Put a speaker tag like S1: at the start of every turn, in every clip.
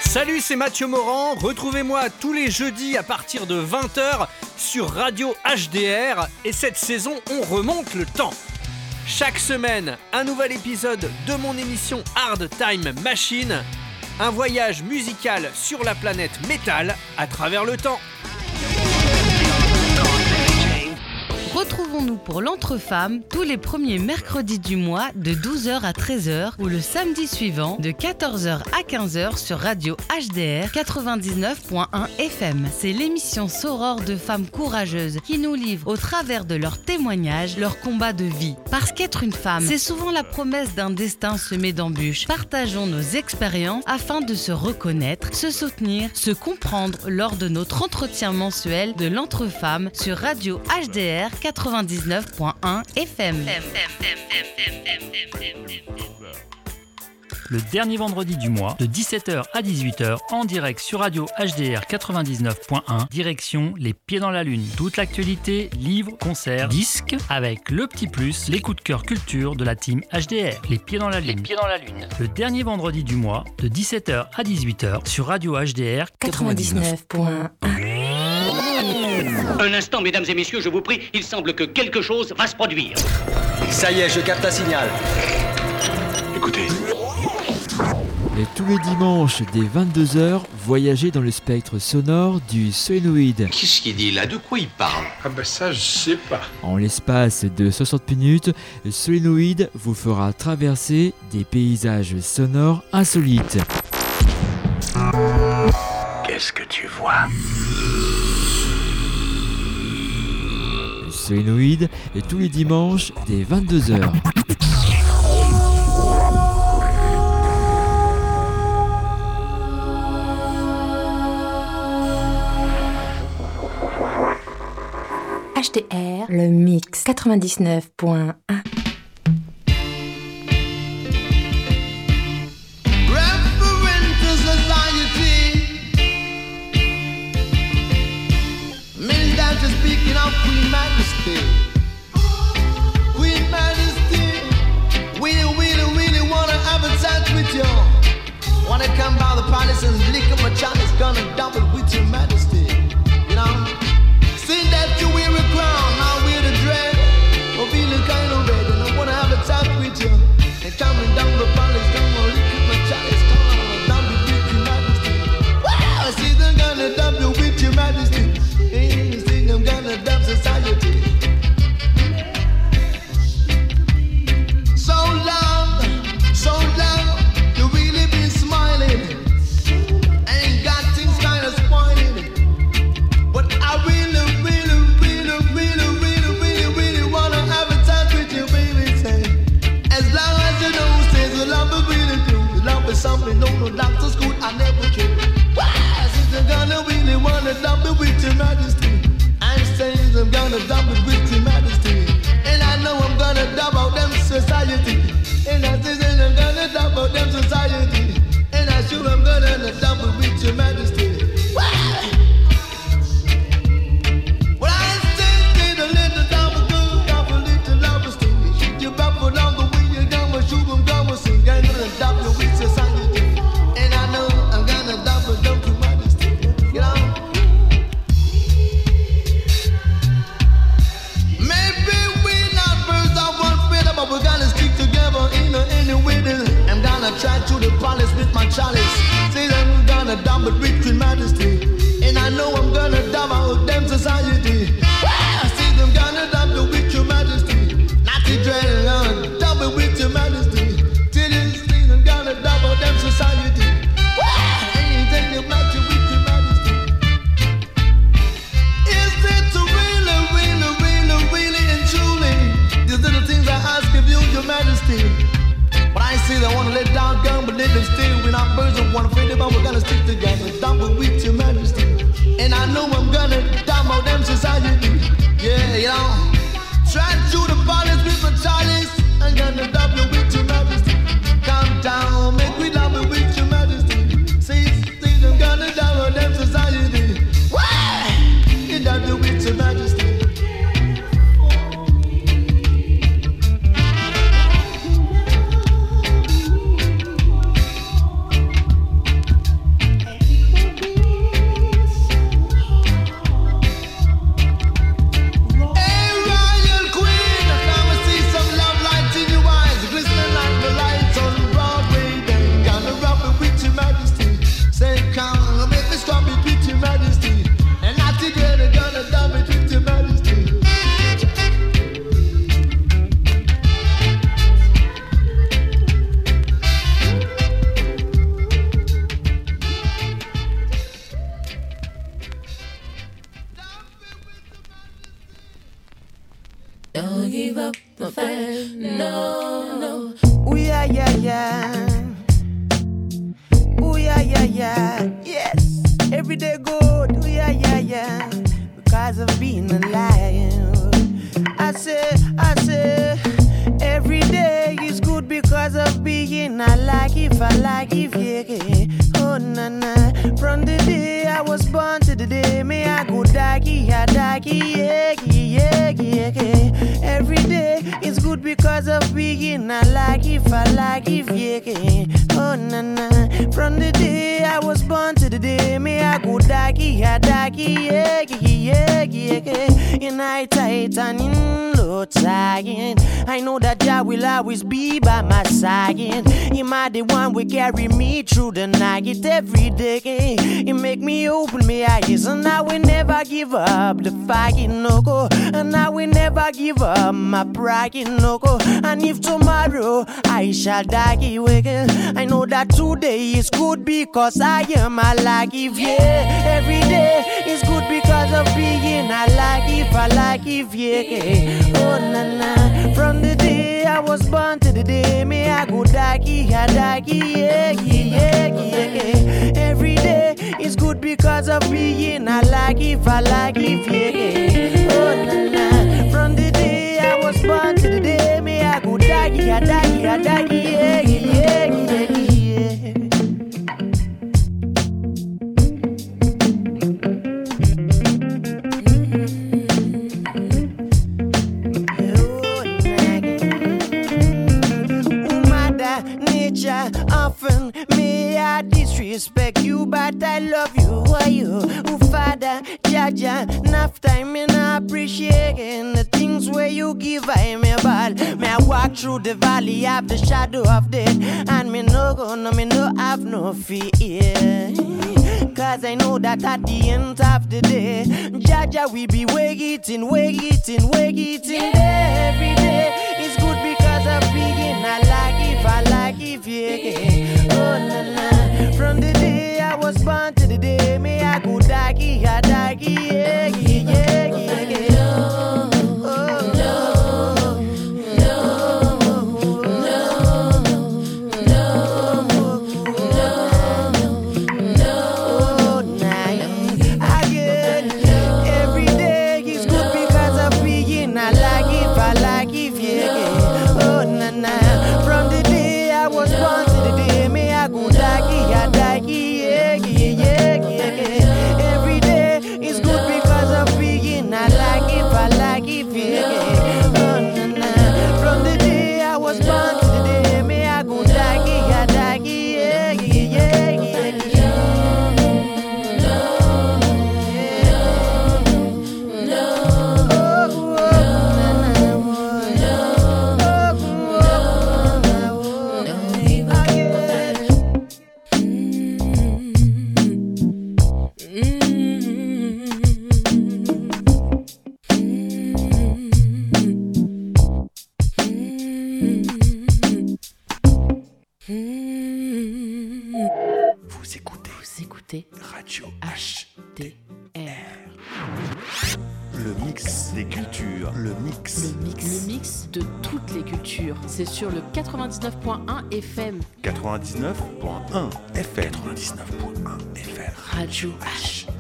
S1: Salut, c'est Mathieu Morand. Retrouvez-moi tous les jeudis à partir de 20h sur Radio HDR. Et cette saison, on remonte le temps. Chaque semaine, un nouvel épisode de mon émission Hard Time Machine. Un voyage musical sur la planète métal à travers le temps.
S2: Retrouvons-nous pour l'Entre-Femmes tous les premiers mercredis du mois de 12h à 13h ou le samedi suivant de 14h à 15h sur Radio HDR 99.1 FM. C'est l'émission Soror de femmes courageuses qui nous livrent au travers de leurs témoignages leur combat de vie. Parce qu'être une femme, c'est souvent la promesse d'un destin semé d'embûches. Partageons nos expériences afin de se reconnaître, se soutenir, se comprendre lors de notre entretien mensuel de l'Entre-Femmes sur Radio HDR 99.1 FM.
S3: Le dernier vendredi du mois, de 17h à 18h, en direct sur Radio HDR 99.1, direction Les Pieds dans la Lune. Toute l'actualité, livres, concerts, disques, avec le petit plus, les coups de cœur culture de la team HDR. Les Pieds dans la Lune. Les Pieds dans la Lune. Le dernier vendredi du mois, de 17h à 18h, sur Radio HDR 99.1.
S4: Un instant, mesdames et messieurs, je vous prie, il semble que quelque chose va se produire.
S5: Ça y est, je capte un signal.
S4: Écoutez.
S6: Et tous les dimanches, dès 22h, voyagez dans le spectre sonore du Solenoid.
S5: Qu'est-ce qu'il dit là? De quoi il parle?
S7: Ah ben ça, je sais pas.
S6: En l'espace de 60 minutes, le Solenoid vous fera traverser des paysages sonores insolites.
S5: Qu'est-ce que tu vois?
S6: Le Solenoid est tous les dimanches, dès 22h.
S8: HDR, le mix 99.1.
S9: Speaking of Queen Majesty, Queen Majesty, we really wanna have a chat with you. Wanna come by the palace and lick up my chalice, gonna double with your Majesty, you know. See that you wear a crown, I wear the dread, I'm feeling kind of red, and I wanna have a chat with you. And coming down the palace, gonna lick up my chalice, gonna double with your Majesty. Wow, see them gonna double with your Majesty. I'm gonna dub society. So long, you really been smiling. Ain't got things kinda spoiling. But I really wanna have a chat with you, baby. Say, as long as you know, says the love is really true. Love is something no doctor's good I never knew. Why? Since I'm gonna really wanna dub it with your Majesty. I'm gonna dub it with your Majesty. And I know I'm gonna dub out them society. And I say that I'm gonna dub out them society. And I sure I'm gonna dub it with your Majesty. Why? Well, I say a little double good, double little double sting. Shoot your baffle down the way you're gonna shoot them, gonna sing. I'm gonna dub you with society. And I know I'm gonna dub it down to Majesty. You know? But we're gonna stick together in any way. I'm gonna try to the palace with my chalice. Say that we're gonna dub it with Queen Majesty. And I know I'm gonna dub out them society. I see them gonna dub it with your Majesty. Not the dread, I'm gonna dub it with your Majesty. Till this thing, I'm gonna dub out them society. Anything you match it with your Majesty. Is it really and truly? These little things I ask of you, your Majesty. But I say I wanna let down gun, but let them stay. We're not birds of one afraid about we're gonna stick together. Double with you.
S7: Don't give up the fight, no.
S9: Ooh yeah, yeah, yeah. Ooh yeah, yeah, yeah. Yes, every day good. Ooh yeah, yeah, yeah. Because of being alive. I say, every day is good because of being alive. If I like, if yeah. Oh na na. From the day I was born to the day me I go daggy, yeah. Every day is good because of being alive. If I like, if yeah. Oh na na. From the day I was born to the day me I go daggy, yeah. In high tight and in low tide, I know that Jah will always be by my side. He might the one will carry me through the night every day. He make me open my eyes, and I will never give up the fight, no go. And I will never give up my pride, no go. And if tomorrow I shall die, I know that today is good because I am alive. Yeah, every day is good because of being alive. If I like, if yeah. Oh na na. From the day I was born to the day me I go die, yeah. Every day is good because of being alive. If I like, if yeah. Oh na na. From the day I was born to the day me I go die, yeah. Often may I disrespect you, but I love you. Why you? Oh, Father, Jaja, enough time and I appreciate the things where you give I am about. May I walk through the valley of the shadow of death, and me no have no fear. Cause I know that at the end of the day, Jaja will be waiting. Every day is good because of being alive. If I like, if yeah. Oh na na. From the day I was born to the day me I go die, yeah.
S10: Radio HDR. Le mix des cultures. Le mix
S7: de toutes les cultures. C'est sur le 99.1 FM.
S10: 99.1 FM. 99.1 FM.
S7: Radio HDR.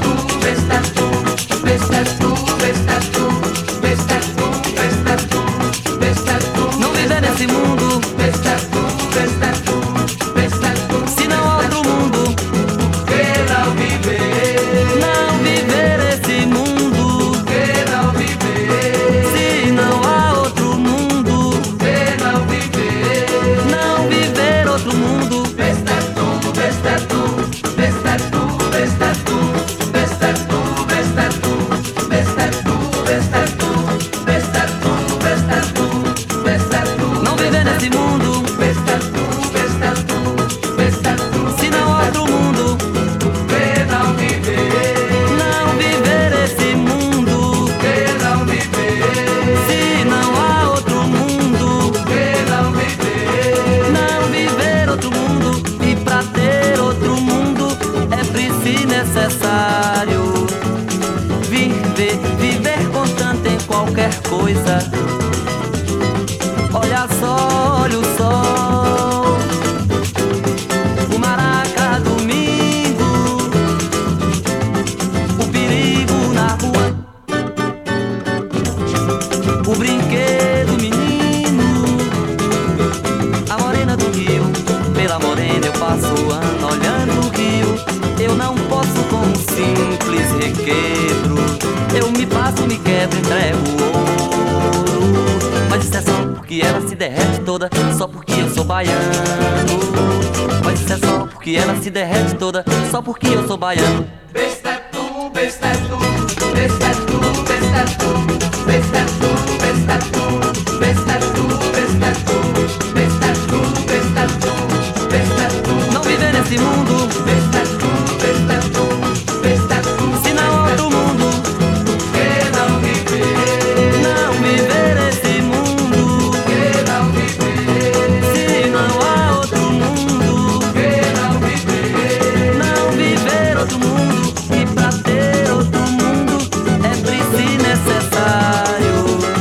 S9: Besta tú,
S11: qualquer coisa. Olha só, olha o sol, o maraca domingo, o perigo na rua, o brinquedo menino, a morena do rio. Pela morena eu passo o ano olhando o rio. Eu não posso com um simples requebro. Eu me passo, me quebro, entrego o ouro. Mas isso é só porque ela se derrete toda, só porque eu sou baiano. Mas isso é só porque ela se derrete toda, só porque eu sou baiano.
S9: Besta é tu, besta é tu, besta é tu, besta é tu, besta é tu, besta é tu, besta é tu, besta é tu, besta é tu, besta é tu, besta é tu.
S11: Não viver nesse mundo,
S9: besta é tu, besta é tu, besta é tu.
S11: Se não há outro mundo,
S9: que não viver,
S11: não viver nesse mundo,
S9: que não viver.
S11: se não há outro mundo,
S9: Que não viver,
S11: não viver outro mundo. E pra ter outro mundo é preciso necessário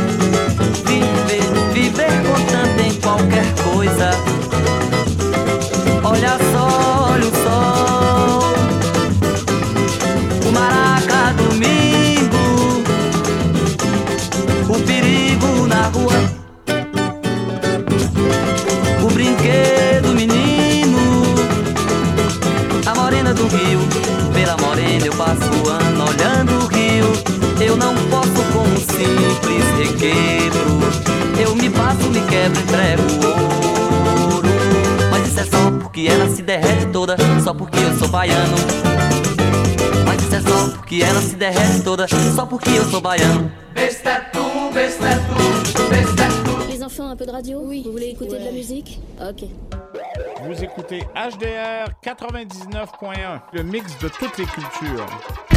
S11: viver contando em qualquer coisa. Olha só, olha o sol, o maraca domingo, o perigo na rua, o brinquedo menino, a morena do rio. Pela morena eu passo o ano olhando o rio. Eu não posso com um simples requebro. Eu me passo, me quebro, entrego o ouro. Mas isso é só porque ela se derrete toda, só porque eu sou baiano. Mas isso é só porque ela se derrete toda, só porque eu sou baiano.
S9: besta é tu, besta é tu, besta é tu.
S12: Les enfants, un peu de radio? Oui. Vous voulez écouter de la musique? Ok.
S13: Vous écoutez HDR 99.1, le mix de toutes les cultures.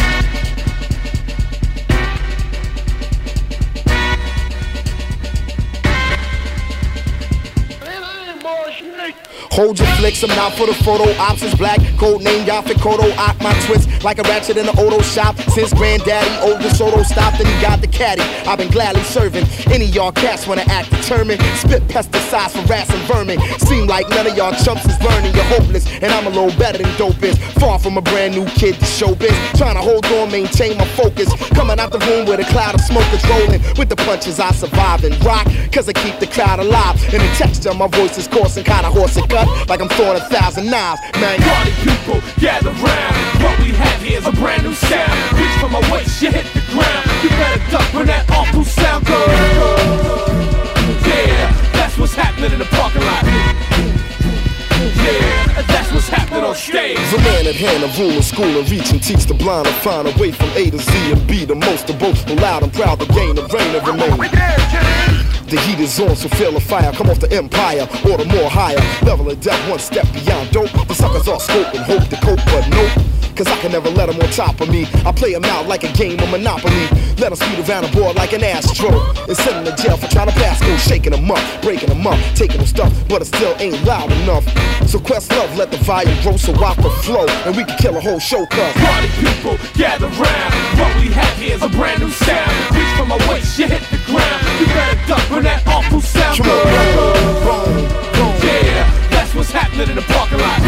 S10: Hold your flicks, I'm out for the photo ops. It's black, code name, y'all for Kodo. Ock my twist like a ratchet in the Odo shop. Since granddaddy, old Soto stopped and he got the caddy. I've been gladly serving any y'all cats wanna act determined. Spit pesticides for rats and vermin. Seem like none of y'all chumps is learning. You're hopeless, and I'm a little better than dope is. Far from a brand new kid to showbiz. Trying to hold on, maintain my focus. Coming out the room with a cloud of smoke is rolling. With the punches I survive and rock, cause I keep the crowd alive. And the texture of my voice is coarse and kinda hoarse and cut, like I'm throwing 1,000 knives. Man,
S14: party people, gather round. What we have here is a brand new sound. Reach for my waist, you hit the ground. You better duck when that awful sound goes. Yeah, that's what's happening in the parking lot. Yeah, that's what's happening on stage.
S10: The man at hand, a rule of school and reach and teach the blind to find a way from A to Z and be the most of both. Loud and proud to gain the reign and remain. The heat is on, so feel the fire. Come off the empire, order more higher. Level of death, one step beyond dope. The suckers all scope and hope to cope, but nope. Cause I can never let them on top of me. I play them out like a game of Monopoly. Let them speed around the board like an Astro. And send them to jail for trying to pass go. Shaking them up, breaking them up, taking them stuff, but it still ain't loud enough. So quest love, let the volume grow so I can flow. And we can kill a whole show, cuz
S14: party people, gather round. What we have here is a brand new sound. Reach for my waist, you hit the ground. You better duck when that awful sound goes. Yeah, that's what's happening in the parking lot.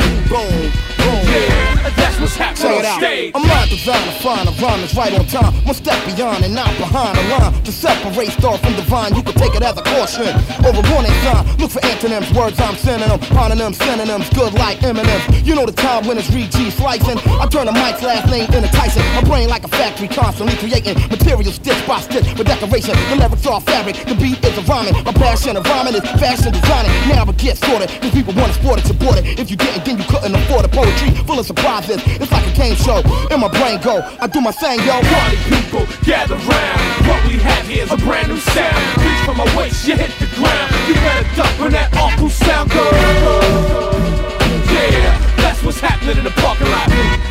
S14: Yeah, that's what's happening on stage.
S10: I'm not designed to find a rhyme that's right on time. One step beyond and not behind the line. To separate star from divine, you can take it as a caution. Over warning sign, look for antonyms, words I'm sending them. Honor synonyms, good like M&M's. You know the time when it's Reed G slicing. I turn the mic's last name into Tyson. My brain like a factory, constantly creating material stitch by stitch for decoration. The lyrics are fabric, the beat is a rhyming. My passion of rhyming is fashion designing. Now it gets sorted, cause people want to sport it, support it. If you didn't, then you couldn't afford it. Poetry full of surprises, it's like a game show. In my brain go, I do my thing, yo.
S14: Party people, gather round. What we have here is a brand new sound. Reach for my waist, you hit the ground. You better duck when that awful sound goes. Yeah, that's what's happening in the parking lot.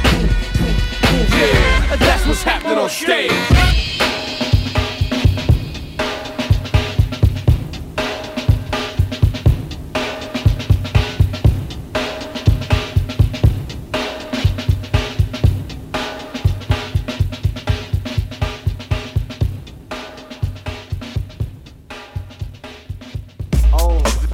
S14: Yeah, that's what's happening on stage.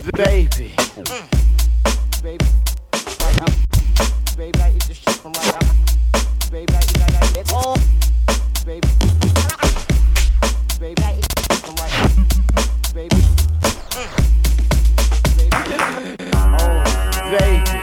S9: Baby. Baby. Baby, I eat this shit from right up. Baby, I eat that it's all. Baby. Baby, I eat this shit from right up. Baby. Baby. Oh, baby.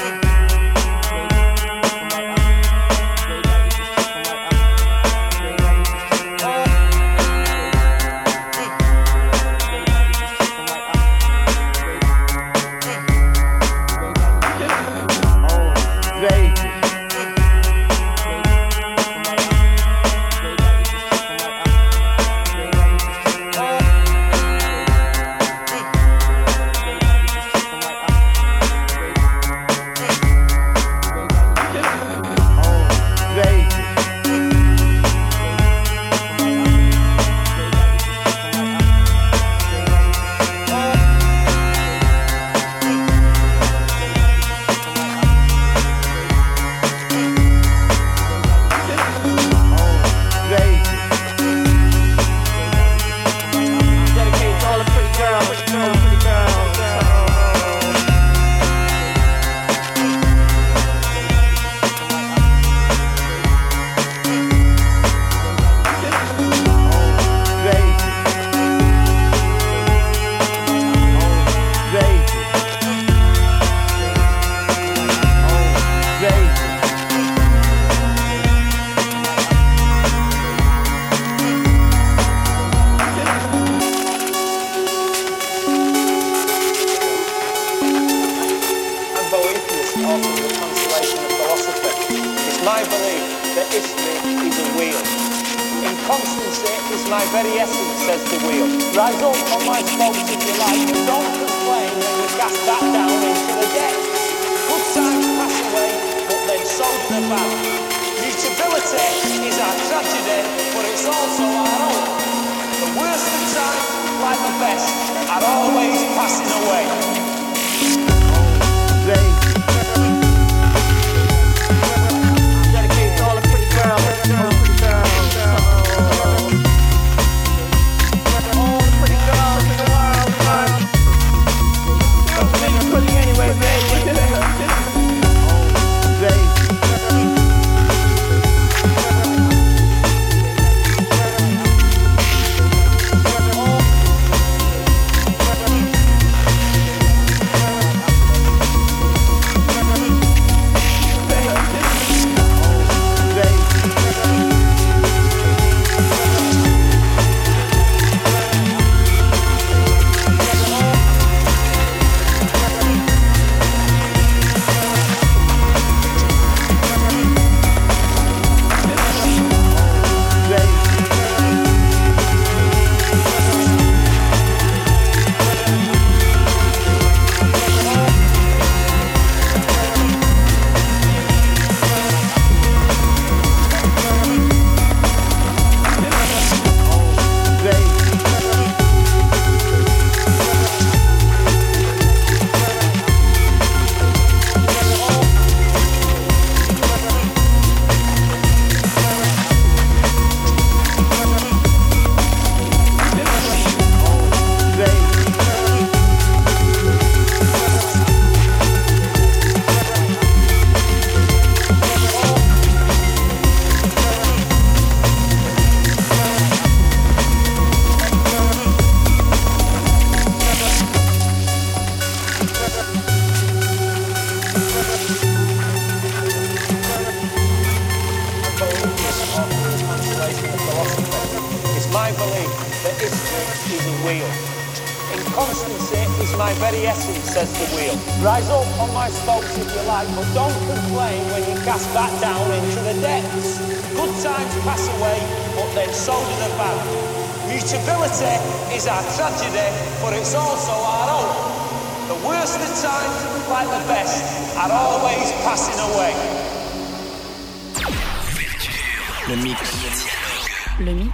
S2: Le mix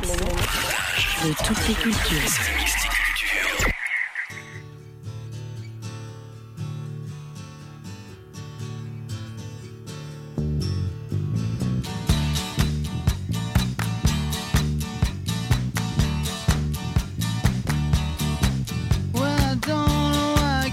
S2: de toutes les cultures.
S15: Well, I don't know why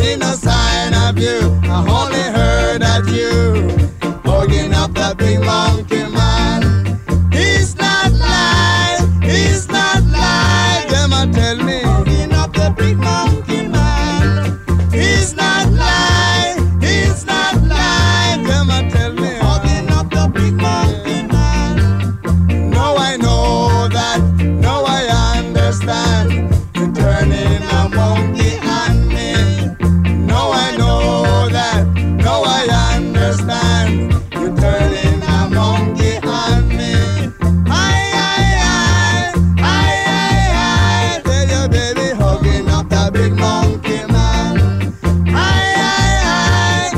S9: see no sign of you. I only heard that you hugging up the big monkey man. He's not lying, he's not lying. Them a tell me hugging up the big monkey man. He's not lying, he's not lying. Them a tell me hugging up the big monkey man. No, I know that, no, I understand. You're turning a monkey on me. No, I know that, no, I understand. You're turning a monkey on me. I tell your baby hugging up the big monkey man. I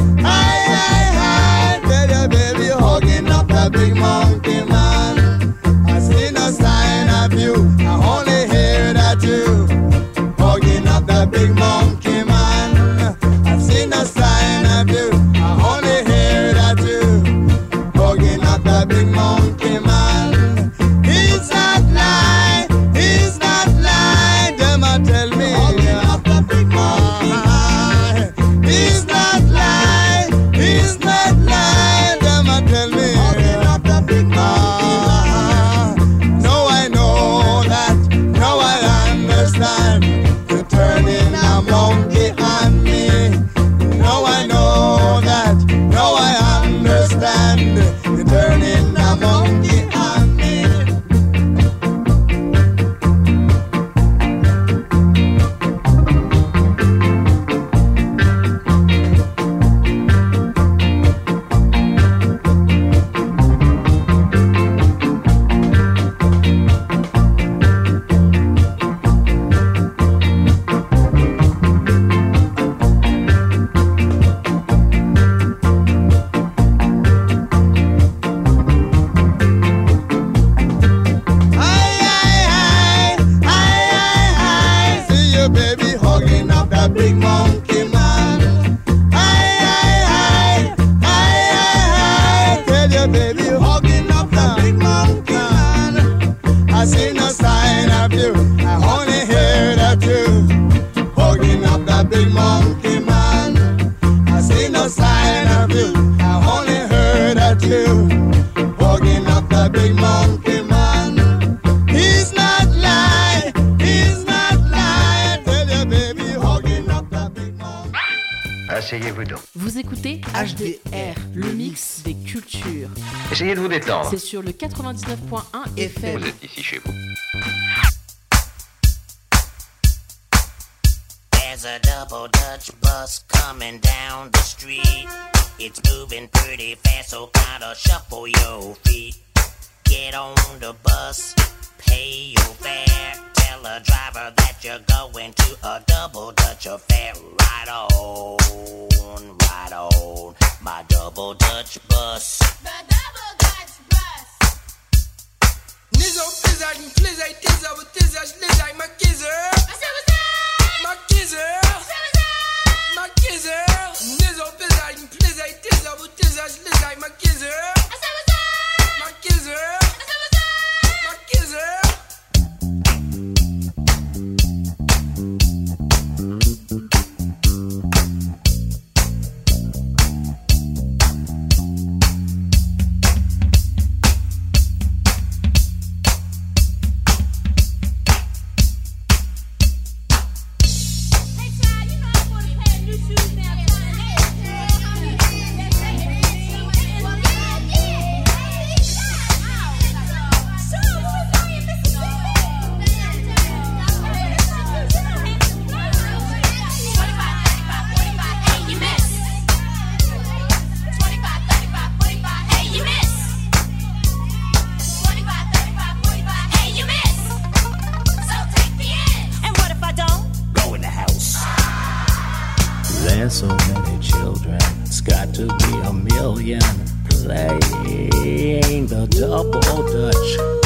S9: tell your baby hugging up the big monkey man. I see no sign of you, I only hear that you hugging up the big monkey man. I've seen no sign of you, I only hear that you hugging up the big monkey man. He's not lying, he's not lying. Them a tell me hugging up the big monkey man. He's not lying, he's not lying. Them a tell me hugging up the big monkey man. No, I know that, no, I understand. You're turning a monkey on me. No, I know that, no, I understand. You're turning a monkey on me. See you, baby, hugging up that big monkey man. Tell your baby hugging up that big monkey man. I see no sign of you, I only hear that you hugging up that big monkey man. I see no sign of you, I only heard that you hugging up that big monkey man. He's not lying, he's not lying. Tell your baby hugging up that big monkey.
S5: Asseyez-vous donc.
S7: Vous écoutez HDR, le mix des cultures.
S5: Essayez de vous détendre.
S7: C'est sur le 99.1 FM.
S5: Vous êtes ici chez vous.
S15: There's a double Dutch bus coming down the street. It's moving pretty fast, so kinda shuffle your feet. Get on the bus, pay your fare. Tell the driver that you're going to a double Dutch affair. Right on, my double Dutch bus.
S16: The double Dutch bus. Nizo, pizza, pizza, pizza, pizza, pizza, my kizzer. My kizzer. My kizzer. Nizo, pizza, pizza, pizza, pizza, pizza, my kizzer. My kizzer. My kizzer.
S17: There's so many children, it's got to be a million playing the double Dutch.